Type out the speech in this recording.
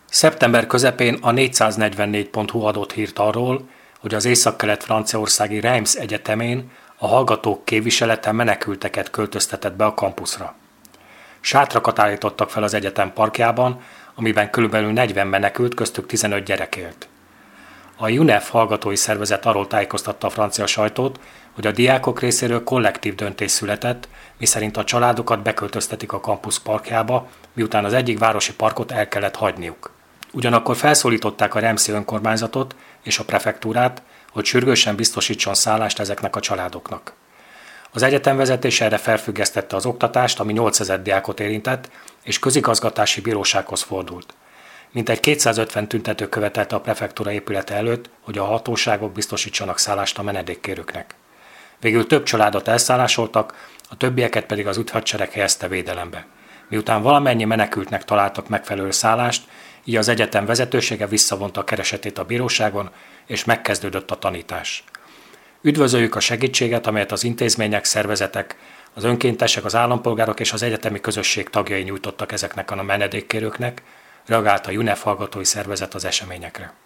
Szeptember közepén a 444.hu adott hírt arról, hogy az északkelet-franciaországi Reims egyetemén a hallgatók képviselete menekülteket költöztetett be a kampuszra. Sátrakat állítottak fel az egyetem parkjában, amiben körülbelül 40 menekült, köztük 15 gyerek élt. A UNEF hallgatói szervezet arról tájékoztatta a francia sajtót, hogy a diákok részéről kollektív döntés született, miszerint a családokat beköltöztetik a kampusz parkjába, miután az egyik városi parkot el kellett hagyniuk. Ugyanakkor felszólították a Reimsi önkormányzatot és a prefektúrát, hogy sürgősen biztosítson szállást ezeknek a családoknak. Az egyetem vezetése erre felfüggesztette az oktatást, ami 8000 diákot érintett, és közigazgatási bírósághoz fordult. Mintegy 250 tüntető követelte a prefektúra épülete előtt, hogy a hatóságok biztosítsanak szállást a menedékkérőknek. Végül több családot elszállásoltak, a többieket pedig az úthadsereg helyezte védelembe. Miután valamennyi menekültnek találtak megfelelő szállást, így az egyetem vezetősége visszavonta a keresetét a bíróságon, és megkezdődött a tanítás. Üdvözöljük a segítséget, amelyet az intézmények, szervezetek, az önkéntesek, az állampolgárok és az egyetemi közösség tagjai nyújtottak ezeknek a menedékkérőknek, reagált a UNEF hallgatói szervezet az eseményekre.